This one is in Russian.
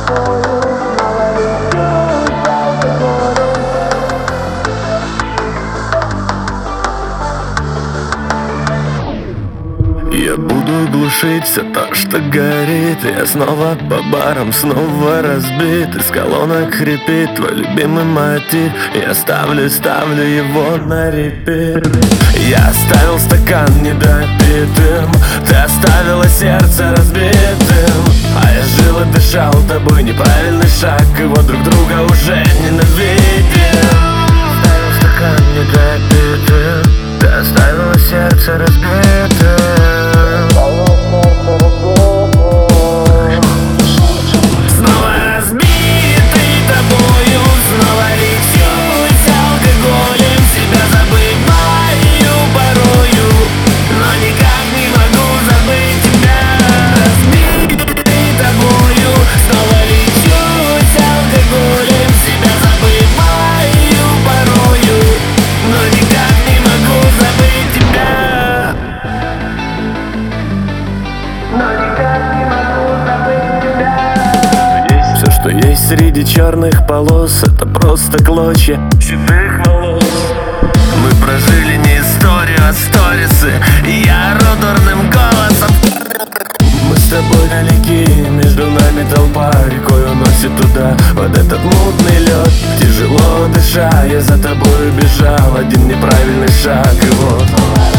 Я буду глушить все то, что горит. Я снова по барам, снова разбит. Из колонок хрипит твой любимый мотив. Я ставлю его на репит. Я оставил стакан недопитым, ты оставила сердце разбитым. А я жил и дышал тобой, неправильный шаг, и вот друг друга уже ненавидим. Оставил стакан недопитым, ты оставила сердце разбитым. Снова разбитый тобою, снова лечусь алкоголем. Себя забываю порою, но никак не могу забыть тебя. Разбитый тобою, снова лечусь алкоголем. Себя забываю порою, но никак не могу забыть тебя. Но никак не могу забыть тебя. Все, что есть среди черных полос, это просто клочья седых волос. Мы прожили не историю, а сторисы. И я ору дурным голосом. Мы с тобой далеки, между нами толпа рекой уносит туда, под этот мутный лед. Тяжело дыша, я за тобой бежал, один неправильный шаг, и вот